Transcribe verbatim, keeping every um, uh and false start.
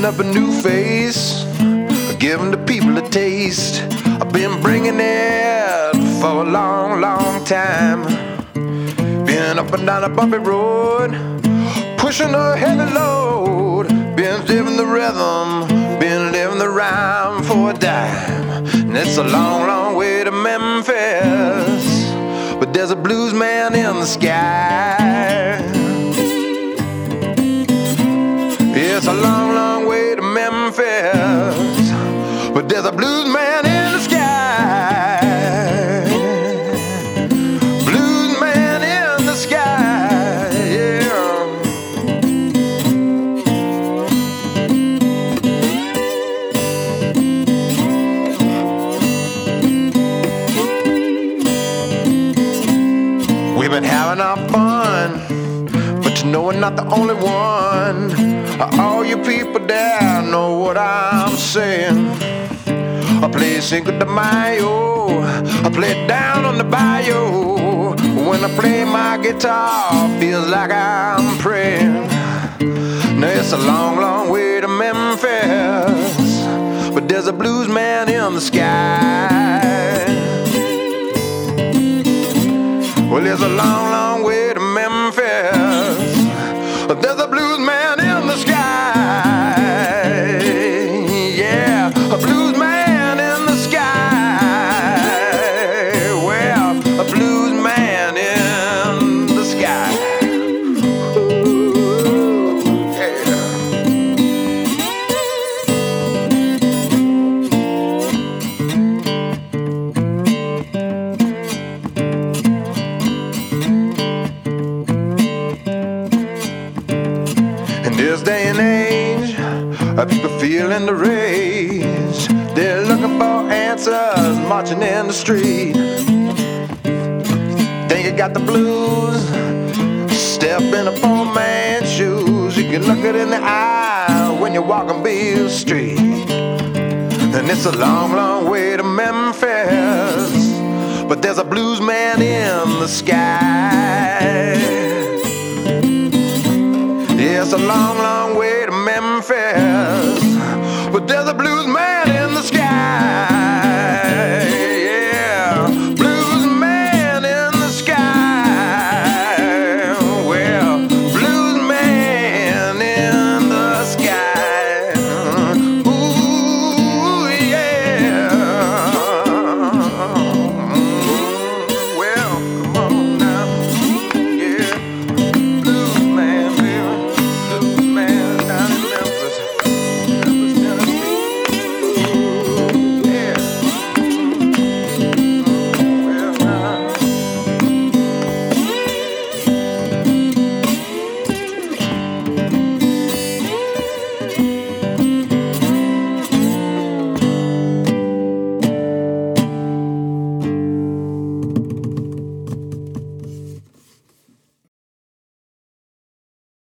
up a new face, giving the people a taste. I've been bringing it for a long, long time. Been up and down a bumpy road, pushing a heavy load. Been living the rhythm, been living the rhyme for a dime. And it's a long, long way to Memphis, but there's a blues man in the sky. It's a long, long way to Memphis, but there's a blues man in the sky. Blues man in the sky, yeah. We've been having our fun, but you know we're not the only one. All you people there know what I'm saying. I play Cinco de Mayo, I play it down on the bayou. When I play my guitar, feels like I'm praying. Now it's a long, long way to Memphis, but there's a blues man in the sky. Well, there's a long, long way to Memphis, but there's a blues man in the sky. Yeah, a blues man in the sky. Well, a blues man in the sky. Ooh, yeah. In this day and age, people feeling the rage. They're looking for answers, marching in the street. Think you got the blues? Step in a poor man's shoes. You can look it in the eye when you're walking Beale Street. And it's a long, long way to Memphis, but there's a blues man in the sky. Yeah, it's a long, long